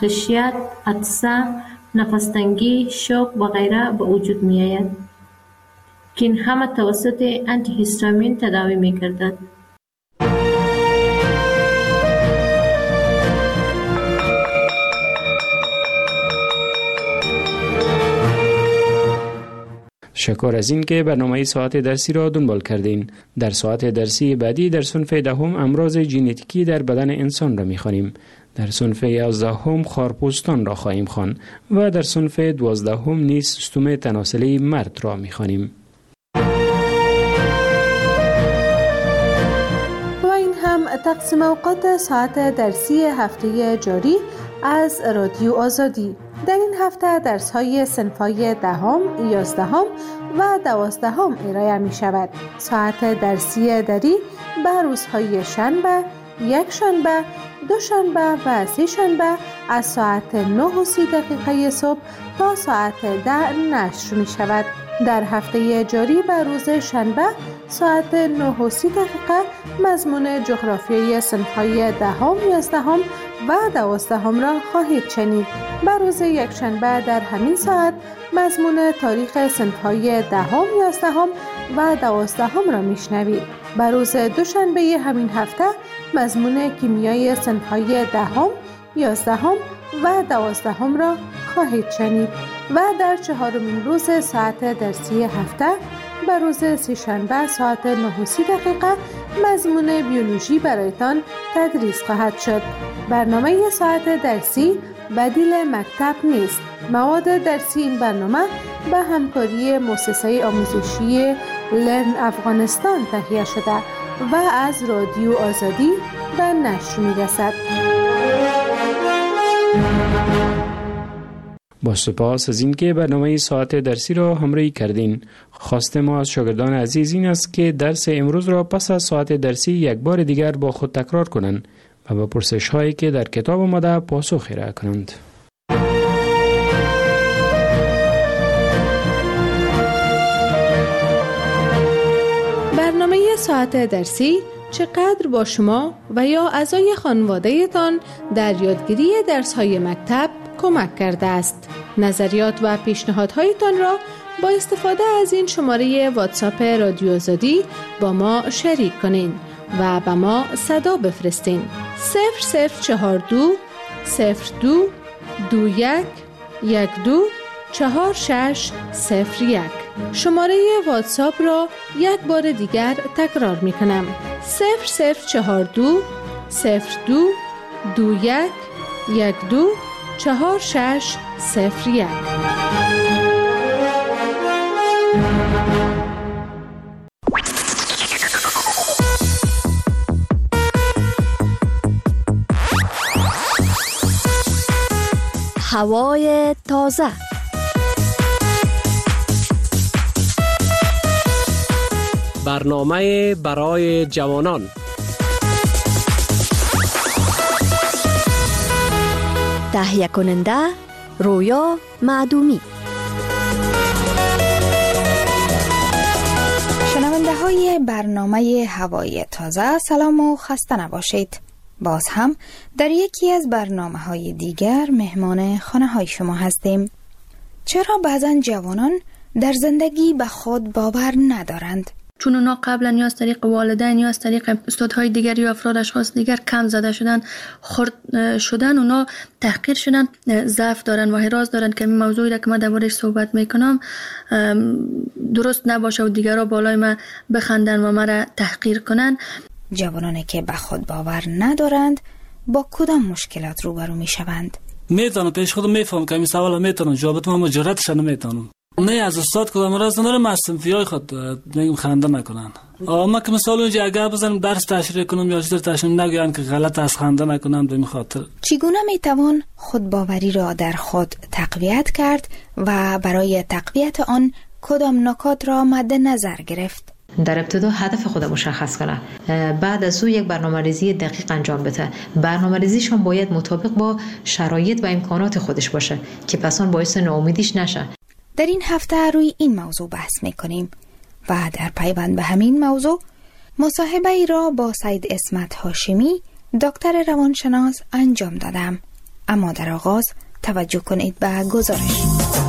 خشیت، عطسه، نفس‌تنگی، شوک و غیره به وجود می آید که این همه توسط آنتی هیستامین تداوی می گردد. شکر از این که برنامه ساعت درسی را دنبال کردین. در ساعت درسی بعدی در صنف دهم امراض ژنتیکی در بدن انسان را می‌خوانیم. در صنف 11 خارپوستان را خواهیم خواند و در صنف 12 نیز سیستم تناسلی مرد را می‌خوانیم. و این هم تقسیم اوقات ساعت درسی هفته جاری از رادیو آزادی. در این هفته درس‌های صنف‌های 10، 11 و 12 ارائه می‌شود. ساعت درسی دری به روزهای شنبه، یک شنبه، دو شنبه و سه شنبه از ساعت 9:30 صبح تا ساعت 10 نشر می‌شود. در هفته جاری به روز شنبه ساعت 9:30 مضمون جغرافیای صنف‌های 10، 11 و 12 را خواهید شنید. به روز یک شنبه در همین ساعت مضمون تاریخ صنف‌های 10، 11 و 12 را میشنوید. به روز دوشنبه همین هفته مضمون کیمیای صنف‌های 10، 11 و 12 را خواهید شنید و در چهارمین روز ساعت درسی هفته به روز سه‌شنبه ساعت 9:30 مضمون بیولوژی برایتان تدریس خواهد شد. برنامه ساعت درسی بدیل مکتب نیست. مواد درسی این برنامه به همکاری مؤسسه آموزشی لرن افغانستان تهیه شده و از رادیو آزادی به نشر می‌رسد. با سپاس از اینکه برنامه ساعت درسی را همراهی کردین. خواست ما از شاگردان عزیز این است که درس امروز را پس از ساعت درسی یک بار دیگر با خود تکرار کنند و به پرسش هایی که در کتاب آمده پاسخ ارائه کنند. برنامه ساعت درسی چقدر با شما و یا اعضای خانواده تان در یادگیری درس‌های مکتب کمک کرده است. نظریات و پیشنهادهایتان را با استفاده از این شماره واتساپ رادیو آزادی با ما شریک کنین و به ما صدا بفرستین. 0042 02 21 12 4601. شماره واتساپ را یک بار دیگر تکرار می کنم. 0042 02 21 12 4601. هوای تازه. برنامه برای جوانان. تهیه کننده رویا معدومی. شنونده های برنامه هوای تازه، سلام و خسته نباشید. باز هم در یکی از برنامه های دیگر مهمان خانه های شما هستیم. چرا بعضن جوانان در زندگی به خود باور ندارند؟ چون اونا قبلا یا از طریق والدین یا از طریق استادهای دیگر یا افراد اشخاص دیگر کم زده شدن، خرد شدن، اونا تحقیر شدن، ضعف دارن و حراس دارن که این موضوعی را که من دربارش صحبت میکنم درست نباشه و دیگرها بالای من بخندن و مرا تحقیر کنن. جوانانی که به خود باور ندارند با کدام مشکلات روبرو میشوند؟ میتونم پیش خودم میفهم که این سوال میتونم جوابت من جرأتش نمیتونم. نه از استاد کدام راز ندارم، از صنفیای خود میگم خنده نکنن. ما که مثلا اونجا اگر بزنم درس تشریح کنم یا چیزی تشریح نگویم که غلط از خنده نکنم به این خاطر. چگونه میتوان خودباوری را در خود تقویت کرد و برای تقویت آن کدام نکات را مد نظر گرفت؟ در ابتدا هدف خود مشخص کنه، بعد از او یک برنامه‌ریزی دقیق انجام بده. برنامه‌ریزیش هم باید مطابق با شرایط و امکانات خودش باشه که پس آن باعث ناامیدیش نشه. در این هفته روی این موضوع بحث می‌کنیم و در پیوند به همین موضوع مصاحبه ای را با سید اسمت هاشمی، دکتر روانشناس انجام دادم. اما در آغاز توجه کنید به گزارش.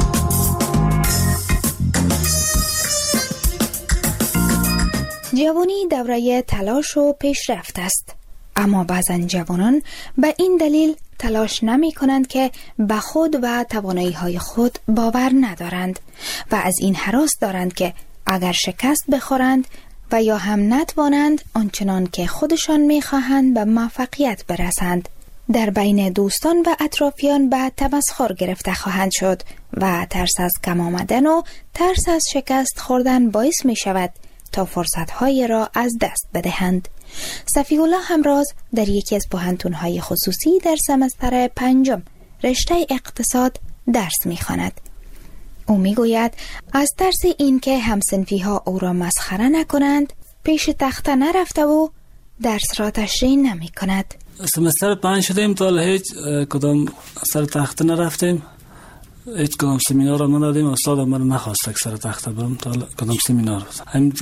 جوانی دوره تلاش و پیشرفت است، اما بعضا جوانان به این دلیل تلاش نمی کنند که به خود و توانایی های خود باور ندارند و از این هراس دارند که اگر شکست بخورند و یا هم نتوانند آنچنان که خودشان می خواهند به موفقیت برسند، در بین دوستان و اطرافیان به تمسخر گرفته خواهند شد و ترس از کم آمدن و ترس از شکست خوردن باعث می شود تا فرصت‌های را از دست بدهند. صفی الله همراز در یکی از پوهنتون‌های خصوصی در سمستر 5 رشته اقتصاد درس می‌خواند. او می‌گوید از ترس اینکه همسنفی‌ها او را مسخره نکنند پیش تخته نرفته و درس را تشریح نمی‌کند. سمستر 5 شدیم تا هیچ کدام سر تخته نرفتیم، هیچ کدام سمینار را ندادیم. استاد من نخواست که سر تخته برم تا کدام سمینار. هم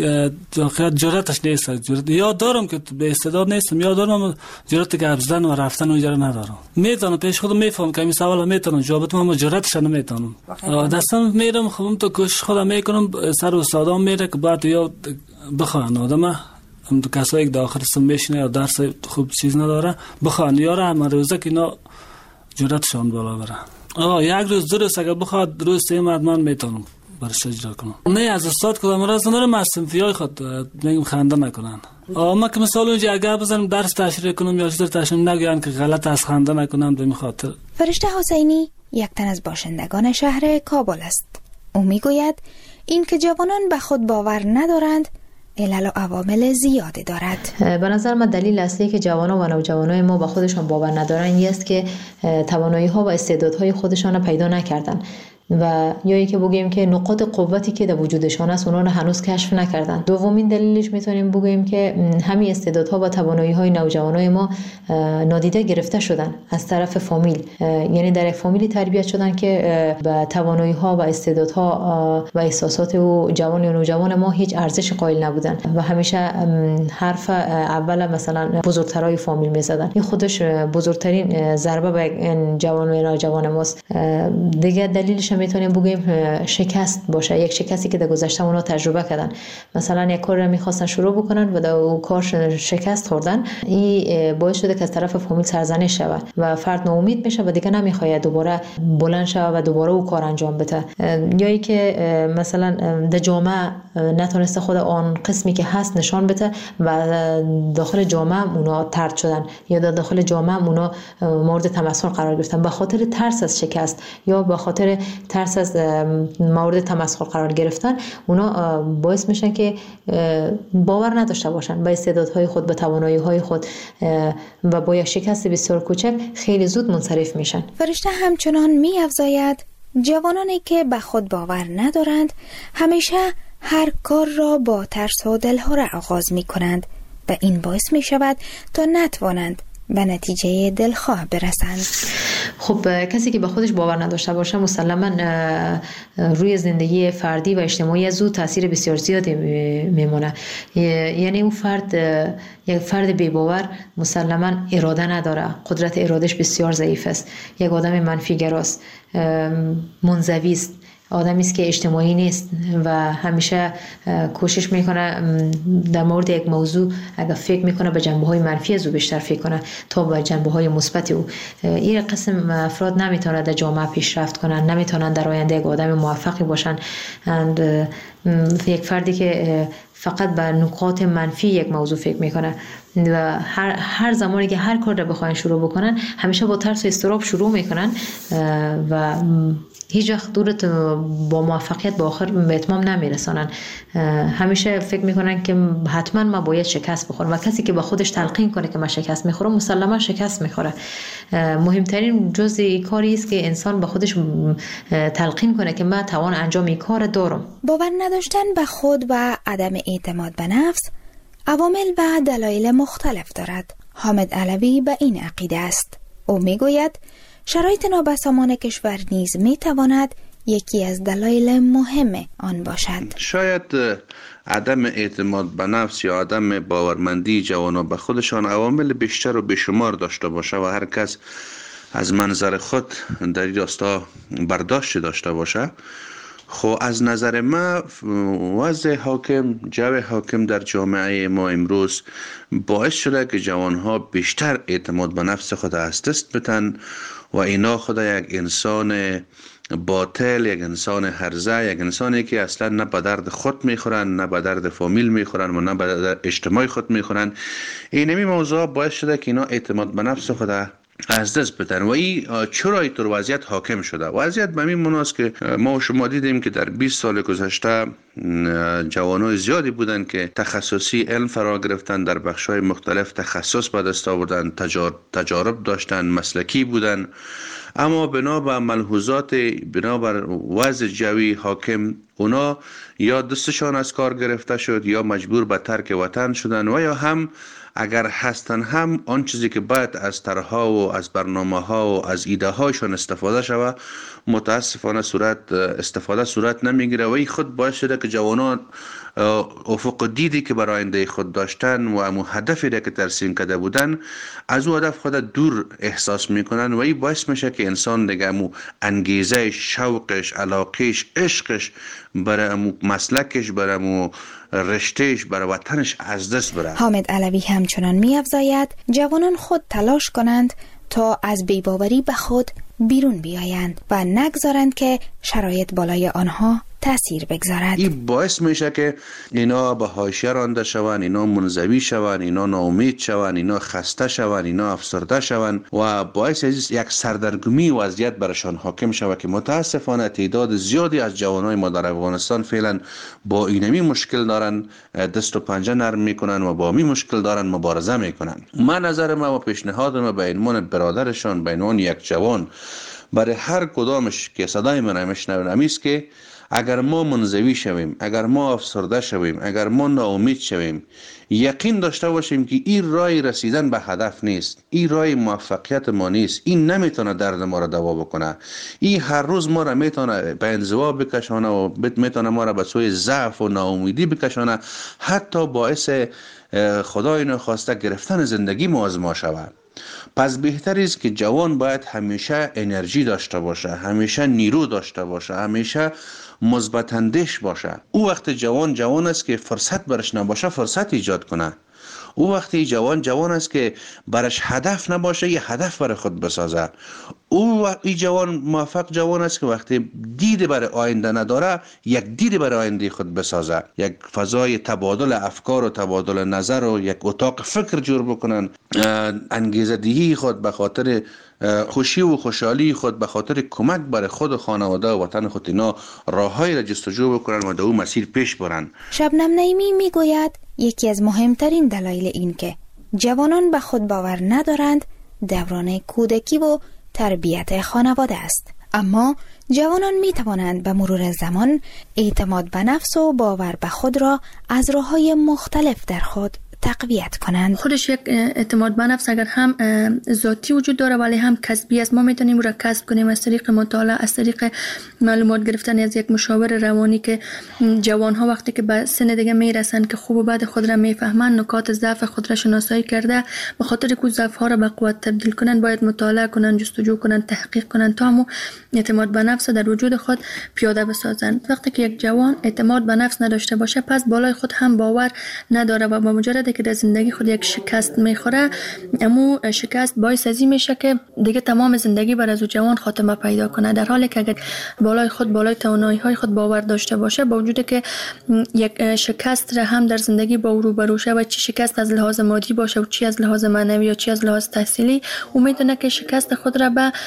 جرأتش نیست. یاد دارم که به استعداد نیستم، یاد دارم جرأت که ابزدن و رفتن اونجا ندارم. میتونم پیش خودم میفهم که این سوالا میتونم جواب بدم، اما جرأتش نمیتونم. دستم میرم خودم تو کوشش خودم میکنم، سر استادام میره که بعد یاد بخوان آدم هم تو کسایی که داخل سم میشینه یا درس خوب چیز نداره بخوان یاره هم روزه که اینا جرأتشان بالا بره. یک روز درست اگر بخواد روز سه من میتونم برش اجرا کنم. نه از استاد کدام راز ندارم، از صنفیای خود میگم خنده نکنن. ما که مثلا اونجا اگر بزنم درس تشریح کنم یا چیز تشریح نگوین که غلط از خنده نکنن به خاطر. فرشته حسینی یک تن از باشندگان شهر کابل است. او میگوید این که جوانان به خود باور ندارند علل و عوامل زیادی دارد. به نظر من دلیل اصلی که جوانان و نوجوانای ما به خودشان باور ندارن این است که توانایی ها و استعدادهای خودشان را پیدا نکردن و یا اینکه بگیم که نقاط قوتی که در وجودشان است اونا رو هنوز کشف نکردن. دومین دلیلش میتونیم بگیم که همین استعدادها و توانایی‌های نوجوانای ما نادیده گرفته شدن از طرف فامیل، یعنی در یک فامیلی تربیت شدن که به توانایی‌ها و استعدادها و احساسات و جوان و نوجوان ما هیچ ارزش قائل نبودن و همیشه حرف اول مثلا بزرگترای فامیل میزدن. این خودش بزرگترین ضربه به جوان و نوجوان ماست. دیگه دلیلش میتونیم بگیم شکست باشه، یک شکستی که در گذشته اونا تجربه کردن. مثلا یک کار رو میخواستن شروع بکنن و در اون کار شکست خوردن، این باعث شده که از طرف فامیل سرزنش شود و فرد ناامید میشه و دیگه نمیخواد دوباره بلند شود و دوباره اون کار انجام بده. یا ای که مثلا در جامعه نتونسته خود آن قسمی که هست نشان بده و داخل جامعه اونا طرد شدن یا در داخل جامعه اونا مورد تمسخر قرار گرفتن به خاطر ترس از شکست یا به خاطر ترس از مورد تمسخر قرار گرفتن. اونا باعث میشن که باور نداشته باشن به استعدادهای خود، به توانایی‌های خود و با یک شکست بسیار کوچک خیلی زود منصرف میشن. فرشته همچنان می‌افزاید جوانانی که به خود باور ندارند همیشه هر کار را با ترس و دلهره آغاز می‌کنند و این باعث می‌شود تا نتوانند به نتیجه دلخواه برسند. خب کسی که به خودش باور نداشته باشه مسلما روی زندگی فردی و اجتماعی زود تاثیر بسیار زیادی میمونه. یعنی اون فرد یک فرد بی باور مسلما اراده نداره، قدرت ارادش بسیار ضعیف است، یک آدم منفی گراست، منزوی است، آدمی است که اجتماعی نیست و همیشه کوشش میکنه در مورد یک موضوع اگر فکر میکنه به جنبه‌های منفی از او بیشتر فکر کنه تا به جنبه‌های مثبت او. این قسم افراد نمیتونن در جامعه پیشرفت کنن، نمیتونن در آینده یک آدم موفقی باشن. یک فردی که فقط به نکات منفی یک موضوع فکر میکنه و هر زمانی که هر کار رو بخواین شروع بکنن همیشه با ترس و اضطراب شروع میکنن و هیچ وقت دورت با موفقیت با آخر به اتمام نمیرسانن. همیشه فکر میکنن که حتما ما باید شکست بخورم و کسی که با خودش تلقین کنه که من شکست میخورم مسلما شکست میخوره. مهمترین جزء کاری است که انسان با خودش تلقین کنه که من توان انجام این کار دارم. باور نداشتن به خود و عدم اعتماد به نفس عوامل و دلایل مختلف دارد. حامد علوی به این عقیده است. او میگوید شرایط نابسامان کشور نیز میتواند یکی از دلایل مهم آن باشد. شاید عدم اعتماد به نفس یا عدم باورمندی جوانان به خودشان عوامل بیشتر و بیشمار داشته باشه و هر کس از منظر خود در این راستا برداشت داشته باشه. خب از نظر ما وضع حاکم، جو حاکم در جامعه ما امروز باعث شده که جوانها بیشتر اعتماد به نفس خود از دست بدن و اینا خود یک انسان باطل، یک انسان هرزه، یک انسانی که اصلا نه به درد خود میخورن، نه به درد فامیل میخورن و نه به درد اجتماع خود میخورن. اینمی موضوع باعث شده که اینا اعتماد به نفس خود از دست بدن و این چرا اینطور وضعیت حاکم شده؟ وضعیت به این مناست که ما و شما دیدیم که در 20 سال گذشته جوانای زیادی بودن که تخصصی علم فرا گرفتن، در بخش‌های مختلف تخصص به دست آوردن، تجارب داشتن، مسلکی بودن، اما بنابر ملحوظات، بنابر وضع جوی حاکم، اونا یا دستشان از کار گرفته شد یا مجبور به ترک وطن شدن و یا هم اگر هستن هم آن چیزی که باید از طرح‌ها و از برنامه‌ها و از ایده‌هایشان استفاده شود متاسفانه صورت نمیگیره و این خود باعث شده که جوانان افق دیدی که برای آینده خود داشتن و امو هدفی را که ترسیم کرده بودن از او هدف خود دور احساس میکنن و این باعث میشه که انسان دیگه امو انگیزه، شوقش، علاقش، عشقش برای امو مسلکش، برای امو رشتهش، برای وطنش از دست بره. حامد علوی همچنان می‌افزاید جوانان خود تلاش کنند تا از بی‌باوری به خود بیرون بیایند و نگذارند که شرایط بالای آنها تأثیر بگذارد. این باعث میشه که اینا به حاشیه رانده شوند، اینا منزوی شوند، اینا ناامید شوند، اینا خسته شوند، اینا افسرده شوند و باعث یک سردرگمی وضعیت برشان حاکم شود که متاسفانه تعداد زیادی از جوانای ما در افغانستان فعلا با اینمی مشکل دارن، دست و پنجه نرم میکنن و با می مشکل دارن مبارزه میکنن. من نظر ما و پیشنهاد ما به عنوان برادرشان، به عنوان یک جوان، برای هر کدامش که صدای من میشنون امیست که اگر ما منزوی شویم، اگر ما افسرده شویم، اگر ما ناامید شویم، یقین داشته باشیم که این راه رسیدن به هدف نیست، این راه موفقیت ما نیست، این نمیتونه درد ما را دوا بکنه، این هر روز ما را میتونه به انزوا بکشانه و میتونه ما را به سوی ضعف و ناامیدی بکشانه، حتی باعث خدای نخواسته گرفتن زندگی ما از ما شود. پس بهتر است که جوان باید همیشه انرژی داشته باشه، همیشه نیرو داشته باشه، همیشه مثبت اندیش باشه. او وقت جوان است که فرصت برش نباشه فرصت ایجاد کنه. او وقتی جوان است که برش هدف نباشه یه هدف برای خود بسازه. او این موفق جوان است که وقتی دید برای آینده نداره یک دید برای آینده خود بسازه، یک فضای تبادل افکار و تبادل نظر و یک اتاق فکر جور بکنن، انگیزه دهی خود به خاطر خوشی و خوشحالی خود، به خاطر کمک برای خود و خانواده و وطن خود اینا راههایی را جستجو بکنن و در اون مسیر پیش برن. شبنم نعیمی میگوید یکی از مهمترین دلایل این که جوانان به خود باور ندارند دوران کودکی و تربیت خانواده است. اما جوانان می توانند به مرور زمان اعتماد به نفس و باور به خود را از راه‌های مختلف در خود تقویت کنند. خودش یک اعتماد به نفس اگر هم ذاتی وجود داره ولی هم کسبی است. ما میتونیم او را کسب کنیم از طریق مطالعه، از طریق معلومات گرفتن از یک مشاور روانی که جوان ها وقتی که به سن دیگه میرسن که خوب و بد خود را میفهمن، نکات ضعف خود را شناسایی کرده به خاطر که ضعف ها را به قوت تبدیل کنن باید مطالعه کنن، جستجو کنن، تحقیق کنن تا همون اعتماد به نفس در وجود خود پیاده بسازن. وقتی که یک جوان اعتماد به نفس نداشته باشه پس بالای خود هم باور نداره و با مجرد که در زندگی خود یک شکست میخوره، امو شکست باعث ازی میشه که دیگه تمام زندگی بر از جوان خاتمه پیدا کنه. در حالی که اگر بالای توانایی های خود باور داشته باشه، با وجود که یک شکست را هم در زندگی با او روبرو شه و چی شکست از لحاظ مادی باشه و چی از لحاظ معنوی یا چی از لحاظ تحصیلی، او میتونه که شکست خود را به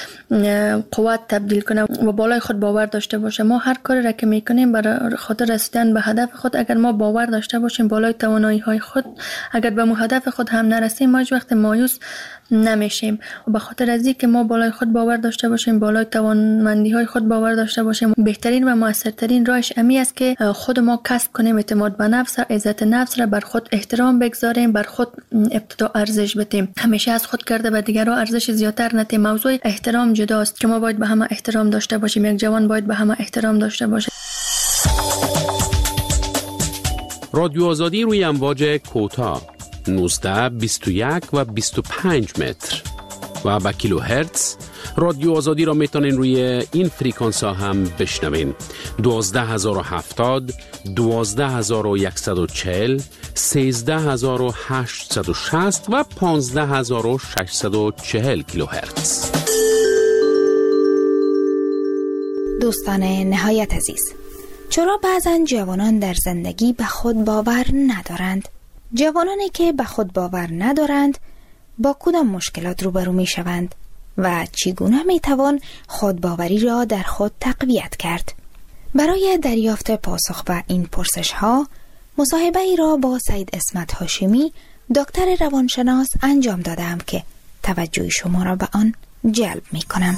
قوت تبدیل کنه و بالای خود باور داشته باشه. ما هر کاری را که میکنیم برای خاطر رسیدن به هدف خود اگر ما باور داشته باشیم بالای توانایی های خود، اگر به هدف خود هم نرسیم ما هیچ وقت مایوس نمیشیم. و به خاطر از اینکه ما بالای خود باور داشته باشیم، بالای توانمندی های خود باور داشته باشیم، بهترین و موثرترین راهش امی است که خود ما کسب کنیم اعتماد به نفس، عزت نفس را بر خود احترام بگذاریم، بر خود ابتدا ارزش بدیم، همیشه از خود کرده به دیگران ارزش زیاتر ندیم. موضوع احترام جداست که ما باید به همه احترام داشته باشیم، یک جوان باید به همه احترام داشته باشه. رادیو آزادی روی امواج کوتاه 19، 21 و 25 متر و با کیلوهرتز رادیو آزادی را میتونین روی این فریکانس ها هم بشنوین. 12070، 12140، 13860 و 15640 کیلوهرتز. دوستان نهایت عزیز، چرا بعضن جوانان در زندگی به خود باور ندارند؟ جوانانی که به خود باور ندارند با کدام مشکلات روبرو می شوند و چگونه می توان خودباوری را در خود تقویت کرد؟ برای دریافت پاسخ به این پرسش ها مصاحبه ای را با سید اسمت هاشمی، دکتر روانشناس انجام دادم که توجه شما را به آن جلب می کنم.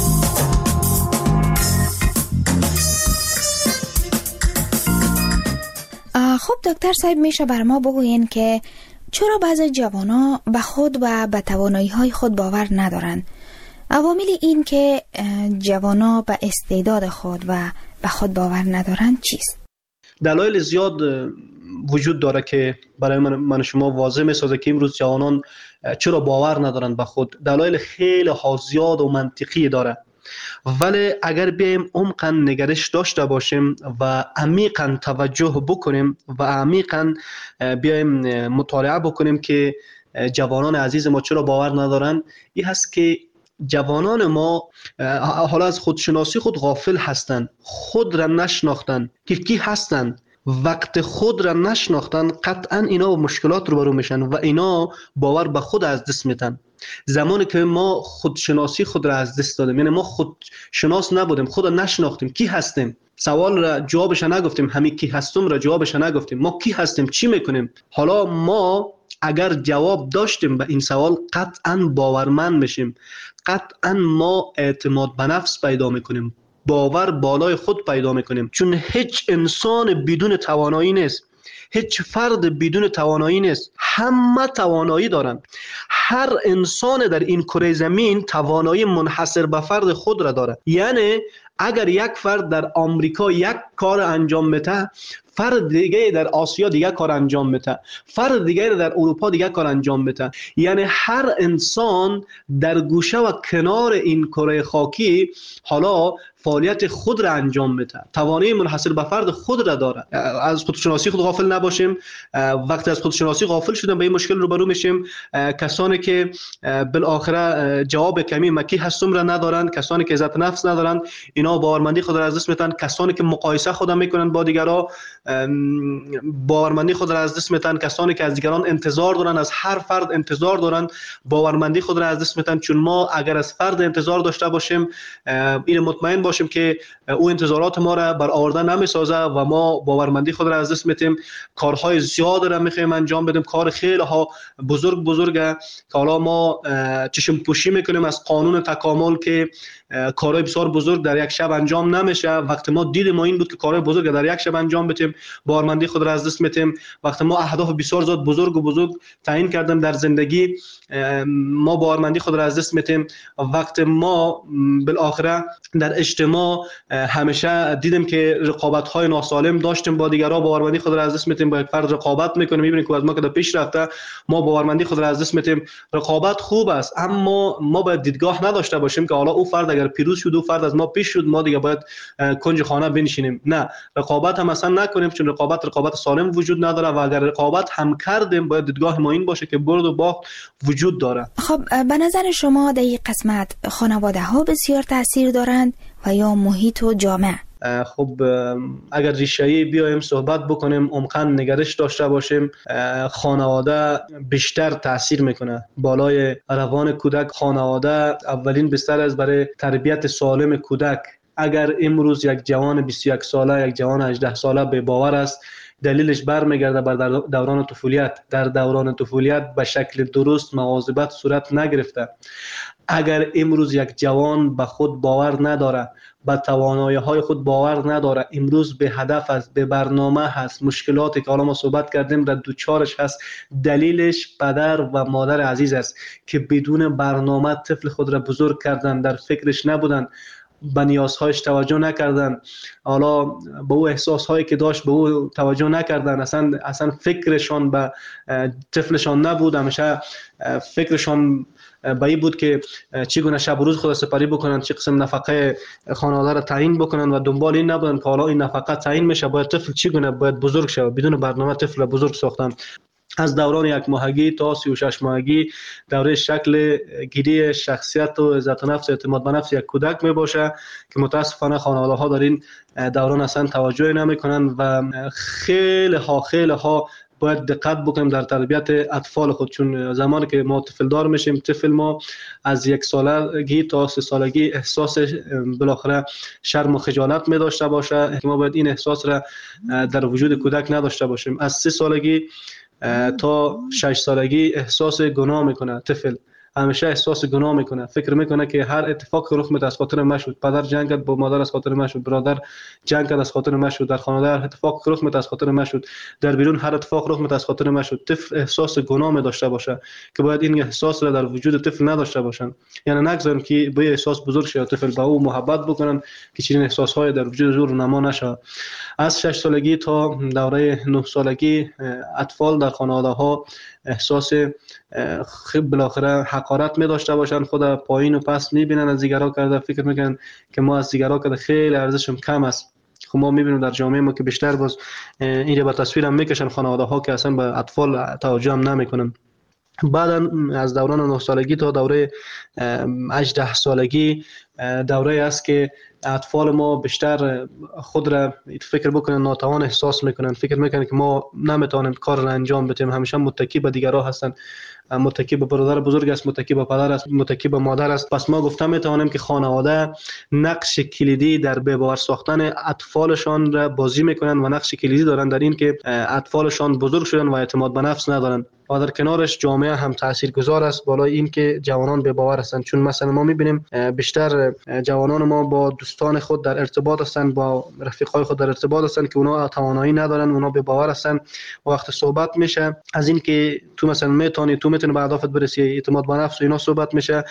خب دکتر صاحب، میشه بر ما بگوین که چرا بعضی جوانا به خود و به توانایی‌های خود باور ندارند؟ عوامل این که جوانا به استعداد خود و به خود باور ندارند چیست؟ دلایل زیاد وجود داره که برای من شما واضح میسازه که امروز جوانان چرا باور ندارند به خود. دلایل خیلی زیاد و منطقی داره، ولی اگر بیایم عمقاً نگرش داشته باشیم و عمیقاً توجه بکنیم و عمیقاً بیایم مطالعه بکنیم که جوانان عزیز ما چرا باور ندارن، این هست که جوانان ما حالا از خودشناسی خود غافل هستند، خود را نشناختن که کی هستند. وقت خود را نشناختن قطعاً اینا با مشکلات روبرو میشن و اینا باور به خود از دست میدن. زمانی که ما خودشناسی خود را از دست دادیم، یعنی ما خودشناس نبودیم، خود را نشناختیم، کی هستیم، سوال را جوابش نگفتیم، همین کی هستم را جوابش نگفتیم، ما کی هستیم، چی میکنیم. حالا ما اگر جواب داشتیم به این سوال قطعاً باورمند میشیم، قطعاً ما اعتماد به نفس پیدا میکنیم، باور بالای خود پیدا میکنیم. چون هیچ انسان بدون توانایی نیست، هیچ فرد بدون توانایی نیست، همه توانایی دارن. هر انسان در این کره زمین توانایی منحصر به فرد خود را داره. یعنی اگر یک فرد در آمریکا یک کار انجام میده، فرد دیگه در آسیا دیگه کار انجام میده، فرد دیگه در اروپا دیگه کار انجام میده. یعنی هر انسان در گوشه و کنار این کره خاکی حالا فعالیت خود را انجام میده، توانایی منحصر به فرد خود را داره. از خودشناسی خود غافل نباشیم. وقتی از خودشناسی غافل شدیم به این مشکل روبرو میشیم. کسانی که بالاخره جواب کمی مکی هستم را ندارند، کسانی که عزت نفس ندارند، اینا باورمندی خود را از دست میدن. کسانی که مقایسه خود میکنن با دیگران، باورمندی خود را از دست میدن. کسانی که از دیگران انتظار دارن، از هر فرد انتظار دارن، باورمندی خود را از دست میدن. چون ما اگر از فرد انتظار داشته باشیم، این مطمئن باشیم که او انتظارات ما را برآورده نمیسازه و ما باورمندی خود را از دست میدیم. کارهای زیاد را میخوایم انجام بدیم، کار خیلی ها بزرگه که حالا ما چشم پوشی میکنیم از قانون تکامل که کارهای بسیار بزرگ در یک شب انجام نمیشه. وقتی ما دید ما این بود که کارهای بزرگ در یک شب انجام بدیم، باورمندی خود را از دست میدیم. وقتی ما اهداف بسیار زیاد بزرگ تعیین کردیم در زندگی، ما باورمندی خود را از دست میدیم. وقتی ما بالاخره در اجتماع همیشه دیدیم که رقابت‌های ناسالم داشتیم با دیگران، باورمندی خود را از دست میدیم. با یک فرد رقابت میکنیم، میبینیم که از ما که پیش رفته، ما باورمندی خود را از دست میدیم. رقابت خوب است، اما ما باید دیدگاه نداشته باشیم که حالا او فرد اگر پیروز شد، او فرد از ما پیش شد، ما دیگه باید کنج خانه بنشینیم. نه، رقابت هم اصلا نکنیم، چون رقابت سالم وجود نداره و اگر رقابت هم کردیم باید دیدگاه ما این باشه که برد و باخت وجود داره. خب به نظر شما در این قسمت خانواده ها بسیار تاثیر دارند و یا محیط و جامعه؟ خب اگر ریشه‌ای بیایم صحبت بکنیم، عمقاً نگرش داشته باشیم، خانواده بیشتر تاثیر میکنه بالای روان کودک. خانواده اولین بستر است برای تربیت سالم کودک. اگر امروز یک جوان 21 ساله، یک جوان 18 ساله به باور است، دلیلش برمیگرده بر دوران طفولیت. در دوران طفولیت به شکل درست مواظبت صورت نگرفته. اگر امروز یک جوان به خود باور نداره، به توانایی‌های خود باور نداره، امروز به هدف است، به برنامه هست، مشکلاتی که حالا ما صحبت کردیم را دوچارش هست، دلیلش پدر و مادر عزیز است که بدون برنامه طفل خود را بزرگ کردن، در فکرش نبودن، به نیازهایش توجه نکردن، حالا به او احساسهایی که داشت به او توجه نکردن، اصلا فکرشان به طفلشان نبود، همیشه فکرشان به این بود که چگونه شب و روز خود سپری بکنن، چه قسم نفقه خانواده را تعیین بکنن و دنبال این نبودن که حالا این نفقه تعیین میشه باید طفل چگونه باید بزرگ شه. بدون برنامه طفل را بزرگ ساختن. از دوران 1 ماهگی تا 36 ماهگی دوره شکل گیری شخصیت و عزت نفس و اعتماد به نفس یک کودک می باشه که متاسفانه خانواده ها در این دوران اصلا توجه نمی کنند و خیلی ها باید دقت بکنیم در تربیت اطفال خود، چون زمانی که ما طفل دار میشیم، طفل ما از 1 سالگی تا 3 سالگی احساس بالاخره شرم و خجالت می داشته باشه که ما باید این احساس را در وجود کودک نداشته باشیم. از 3 سالگی تا 6 سالگی احساس گناه میکنه طفل، همیشه احساس گناه میکنه، فکر میکنه که هر اتفاق که رخ میده از خاطر من شد، پدر جنگ کرد با مادر از خاطر من شد، برادر جنگ کرد از خاطر من شد، در خانواده هر اتفاق که رخ میده از خاطر من شد، در بیرون هر اتفاق رخ میده از خاطر من شد. طفل احساس گناه می داشته باشه که باید این احساس را در وجود طفل نداشته باشن، یعنی نگذارن که به احساس بزرگ شه، طفل با او محبت بکنن که چنین احساس های در وجود زور نما نشه. از 6 سالگی تا دوره 9 سالگی اطفال در خانواده ها احساس بالاخره حقارت می داشته باشن، خود پایین و پس میبینن، از دیگرها کرده فکر میکنن که ما از دیگرها کرده خیلی ارزشم کم است. خب ما میبینیم در جامعه ما که بیشتر باز این به تصویر هم میکشن خانواده ها که اصلا به اطفال توجه هم نمیکنن. بعد از دوران 9 سالگی تا دوره 18 سالگی دوره است که اطفال ما بیشتر خود را فکر بکنن ناتوان احساس میکنن، فکر میکنن که ما نمیتونیم کار را انجام بدیم، همیشه متکی به دیگرها هستن، متکی به برادر بزرگ است، متکی به پدر است، متکی به مادر است. پس ما گفته میتوانیم که خانواده نقش کلیدی در به باور ساختن اطفالشان را بازی میکنن و نقش کلیدی دارن در این که اطفالشان بزرگ شدن و اعتماد به نفس ندارن. و در کنارش جامعه هم تاثیرگذار است بالای این که جوانان به باور هستند، چون مثلا ما میبینیم بیشتر جوانان ما با دوستان خود در ارتباط هستند، با رفیقای خود در ارتباط هستند که اونا توانایی ندارن، اونا به باور هستند. وقت صحبت میشه از این که تو مثلا میتونی به اهدافت برسی، اعتماد به نفس و اینا صحبت میشه،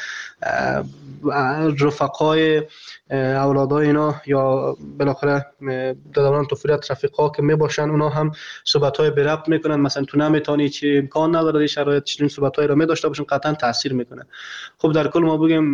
رفقای اولادای اینا یا بالاخره در دوران طفولیت رفیقا که میباشن اونا هم صحبت‌های به ربط میکنن، مثلا تو نمیتونی، چه امکان نداره این شرایط، چنین صحبت‌هایی را می‌داشته باشن، قطعا تاثیر میکنه. خب در کل ما بگیم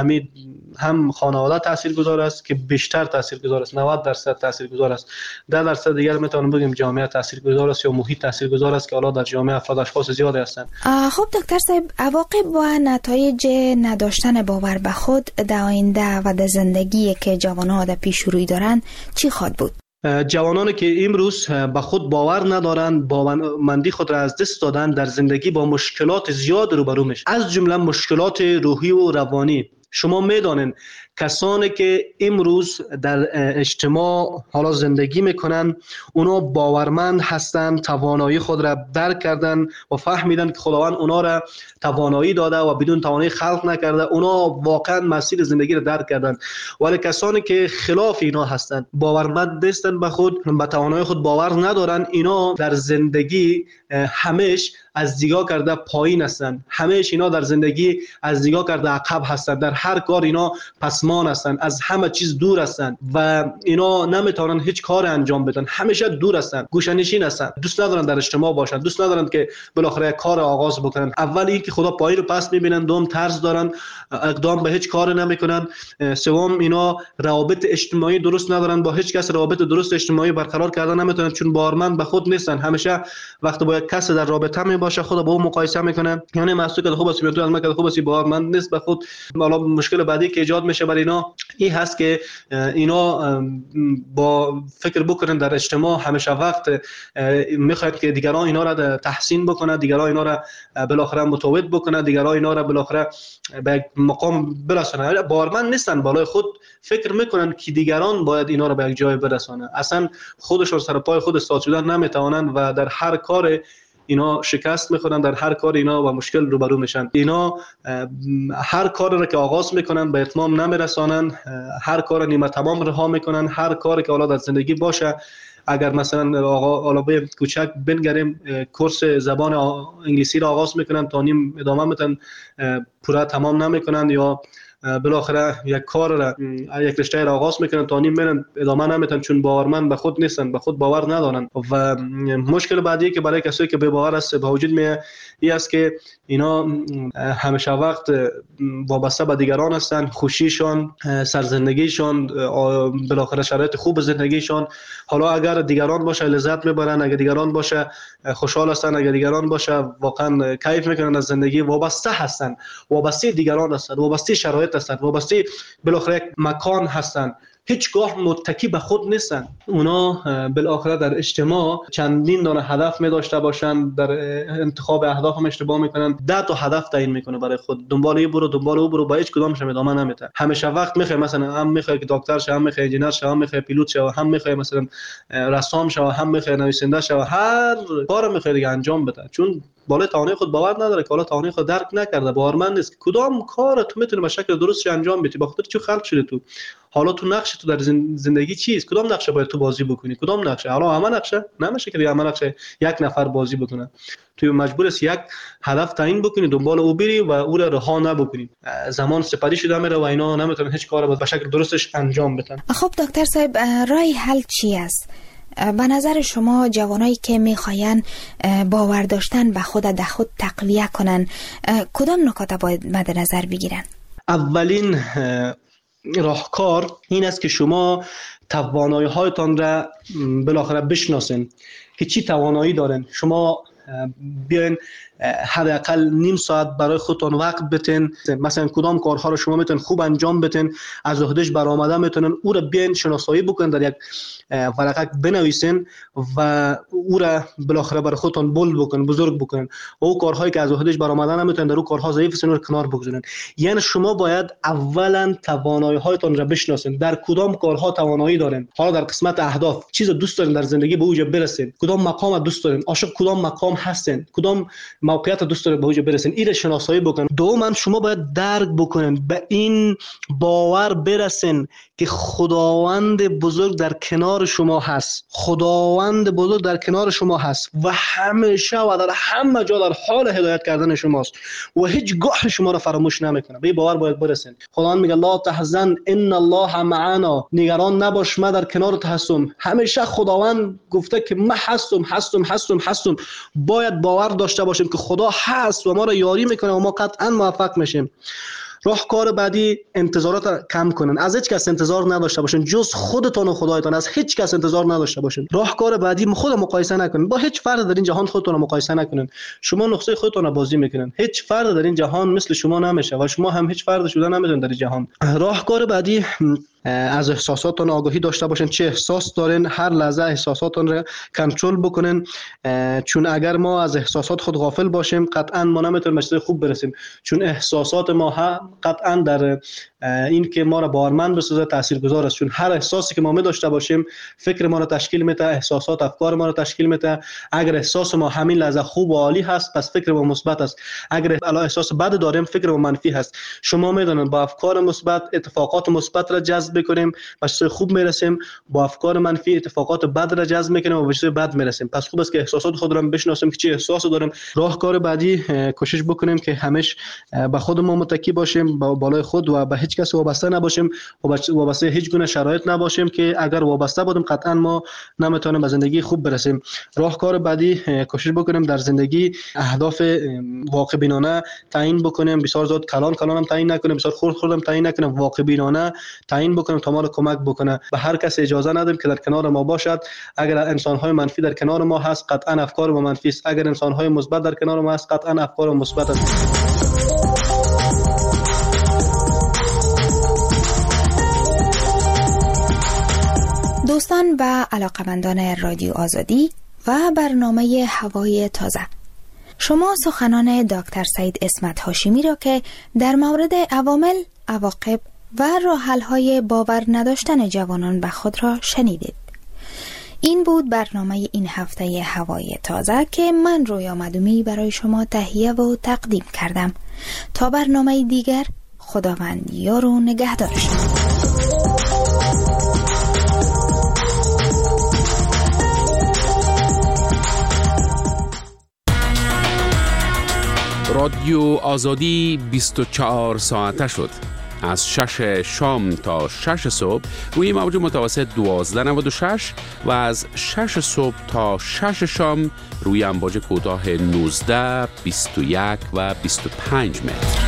هم خانواده تاثیرگذار است که بیشتر تاثیرگذار است، 90% تاثیرگذار است، 10% دیگر میتونیم بگیم جامعه تاثیرگذار است یا محیط تاثیرگذار است که حالا در جامعه افراد اشخاص زیادی هستند. خب دکتر صاحب، عواقب و نتایج نداشتن باور به خود در آینده و در زندگی که جوانان در پیش روی دارن چی خواهد بود؟ جوانانی که امروز به خود باور ندارند، باورمندی خود را از دست دادن، در زندگی با مشکلات زیاد روبرو میشن، از جمله مشکلات روحی و روانی. شما میدانید کسانی که امروز در اجتماع حالا زندگی میکنن اونا باورمند هستند، توانایی خود را درک کردن و فهمیدن که خداوند اونا را توانایی داده و بدون توانایی خلق نکرده، اونا واقعا مسیر زندگی را درک کردن. ولی کسانی که خلاف اینا هستند، باورمند نیستند به خود، به توانایی خود باور ندارن، اینا در زندگی همیشه از دیگاه کرده پایین هستند، همیشه اینا در زندگی از دیگاه کرده عقب هستند، در هر کار اینا پسمان هستند، از همه چیز دور هستند و اینا نمیتونن هیچ کار انجام بدن، همیشه دور هستند، گوشه‌نشین هستند، دوست ندارن در اجتماع باشن، دوست ندارن که بالاخره کار آغاز بکنن. اول این که خدا پایین رو پس میبینن، دوم طرز دارن، اقدام به هیچ کار نمیکنن، سوم اینا روابط اجتماعی درست ندارن، با هیچ کس روابط درست اجتماعی برقرار کردن نمیتونن، چون باورمند به خود نیستن. همیشه وقتی با یک کس در رابطه میباشه خود با اون مقایسه میکنه، یعنی محسوب که خوب است تو از من که خوب است، باورمند نیست به خود. حالا مشکل بعدی که ایجاد میشه برای اینا این هست که اینا با فکر بکنن در اجتماع همیشه وقت میخواد که دیگران اینا را تحسین بکنه، دیگران اینا را بالاخره متواضع بکنه، دیگران اینا را بالاخره به مقام برسونه. باورمند نیستن، بالای خود فکر میکنن که دیگران باید اینا را به یک جای برسونه، اصلا خودشون سر پای خود استاد شدن نمیتوانن و در هر کار اینا شکست میخورن، در هر کار اینا با مشکل روبرو میشن. اینا هر کار را که آغاز میکنن به اتمام نمیرسانن، هر کار نیمه تمام رها میکنن، هر کاری که حالا در زندگی باشه، اگر مثلا حالا به کوچک بنگریم کورس زبان انگلیسی را آغاز میکنن تا نیم ادامه میدن، پورا تمام نمیکنن، یا بالاخره یک کار را یک رشته را آغاز میکنن تا نیم میرن ادامه نمیتن، چون باورمند به خود نیستن، به خود باور ندارن. و مشکل بعدی که برای کسایی که بی باور است به وجود میاد این است که اینا همیشه وقت وابسته به دیگران هستن، خوشیشان، سرزندگیشان، بالاخره شرایط خوب زندگیشان، حالا اگر دیگران باشه لذت میبرن، اگر دیگران باشه خوشحال هستن، اگر دیگران باشه واقعا کیف میکنن از زندگی، وابسته هستن، وابسته دیگران هستن، وابسته شرایط هستن، وابسته بالاخره یک مکان هستن، هیچگاه متکی به خود نیستن. اونا بالاخره در اجتماع چندین دانه هدف می داشته باشن، در انتخاب اهداف هم اشتباه میکنن، 10 تا هدف تعیین میکنه برای خود، دنبال این برو دنبال اون برو، با هیچ کدامش هم ادامه نمیده. همیشه وقت میخوای مثلا هم میخوای که دکتر شه، هم میخوای انجینر شه، هم میخوای پیلوت شه، هم میخوای مثلا رسام شه، هم میخوای نویسنده شه، هر کار میخوای دیگه انجام بده، چون بالای توانای خود باور نداره که حالا توانای خود درک نکرده، باورمند نیست کدام کار تو میتونی به شکل درست انجام بدی. با خاطر چی خلق شده تو؟ حالا تو نقش تو در زندگی چیست؟ کدام نقشه باید تو بازی بکنی؟ کدام نقشه؟ حالا همه نقشه نمیشه که همه نقشه یک نفر بازی بکنه. تو مجبور است یک هدف تعیین بکنی، دنبال او بری و او را رها نبکنی. زمان سپری شده میره و اینا نمیتونن هیچ کاری به شکل درستش انجام بدن. خب دکتر صاحب، راه حل چی است؟ به نظر شما جوانایی که میخواین باور داشتن به خود در خود تقویه کنن کدام نکات باید مد نظر بگیرن؟ اولین راهکار این است که شما توانایی هایتان را بالاخره بشناسین که چی توانایی دارین. شما بیاین حداقل نیم ساعت برای خودتون وقت بتین، مثلا کدام کارها رو شما میتونین خوب انجام بدین، از عهدهش برآمده میتونن او رو بیاین شناسایی بکنین، در یک ورقه بنویسین و او را بالاخره برای خودتون بولد بکنین، بزرگ بکنین. او کارهایی که از عهدهش برآمده نمیتونن، در او کارها ضعیف هستن رو کنار بگذارین. یعنی شما باید اولا توانایی هایتون را بشناسین، در کدام کارها توانایی دارین. حالا در قسمت اهداف چیز دوست دارین در زندگی به اوج برسید، کدام مقام دوست دارین، عاشق کدام مقام هستین، کدام موقعیت دوست داره به اوج برسین، این شناسایی بکنین. دوم شما باید درک بکنین، به این باور برسین که خداوند بزرگ در کنار شما هست، خداوند بزرگ در کنار شما هست و همیشه و در همه جا در حال هدایت کردن شماست و هیچگاه شما را فراموش نمیکنه. به این باور باید برسین. خداوند میگه لا تحزن ان الله معنا، نگران نباش من در کنارت هستم. همیشه خداوند گفته که من هستم. باید باور داشته باشیم که خدا هست و ما را یاری میکنه و ما قطعا موفق میشیم. راهکار بعدی انتظارات کم کنن، از هیچ کس انتظار نداشته باشین جز خودتون و خدایتان، از هیچ کس انتظار نداشته باشین. راهکار بعدی خود مقایسه نکنین، با هیچ فرد در این جهان خودتون رو مقایسه نکنین. شما نقطه خودتون رو بازی میکنین، هیچ فرد در این جهان مثل شما نمیشه و شما هم هیچ فرد شده نمیتونین در این جهان. راهکار بعدی از احساساتتون آگاهی داشته باشین، چه احساس دارین، هر لحظه احساساتتون رو کنترل بکنین، چون اگر ما از احساسات خود غافل باشیم قطعا ما نمیتونیم به چیز خوب برسیم، چون احساسات ما قطعا در این که ما را باورمند بسازه تاثیرگذار است، چون هر احساسی که ما می داشته باشیم فکر ما را تشکیل میده، احساسات افکار ما را تشکیل میده. اگر احساس ما همین لحظه خوب و عالی هست پس فکر ما مثبت است، اگر الان احساس بد داریم فکر ما منفی هست. شما میدونید با افکار مثبت اتفاقات مثبت را جذب کنیم به چیز خوب میرسیم، با افکار منفی اتفاقات بد را جذب میکنیم و به چیز بد میرسیم. پس خوب است که احساسات خود را بشناسیم که چه احساسی داریم. راهکار بعدی کوشش بکنیم که همیشه به خودمون متکی باشیم، با بالای خود و به هیچ کس وابسته نباشیم و وابسته هیچ گونه شرایط نباشیم که اگر وابسته بودیم قطعا ما نمیتونیم به زندگی خوب برسیم. راهکار بعدی کوشش بکنیم در زندگی اهداف واقع بینانه تعیین بکنیم، بسیار زیاد کلان هم تعیین نکنیم، بسیار خرد هم تعیین نکنیم، واقع بینانه تعیین بکنیم تا ما رو کمک بکنه. به هر کس اجازه ندیم که در کنار ما باشد. اگر انسان‌های منفی در کنار ما هست قطعا افکار ما منفی است، اگر انسان‌های مثبت در کنار ما هست قطعا افکار ما مثبت است. دوستان و علاقمندان رادیو آزادی و برنامه هوای تازه، شما سخنان دکتر سعید اسمت هاشمی را که در مورد عوامل، عواقب و راه‌حل‌های باور نداشتن جوانان به خود را شنیدید. این بود برنامه این هفته هوای تازه که من رویا مدومی برای شما تهیه و تقدیم کردم. تا برنامه دیگر، خداوند یار و نگهدار شما. رادیو آزادی 24 ساعته شد. از 6 شام تا 6 صبح روی موج متوسط 1296 و از 6 صبح تا 6 شام روی امواج کوتاه 19، 21 و 25 متر.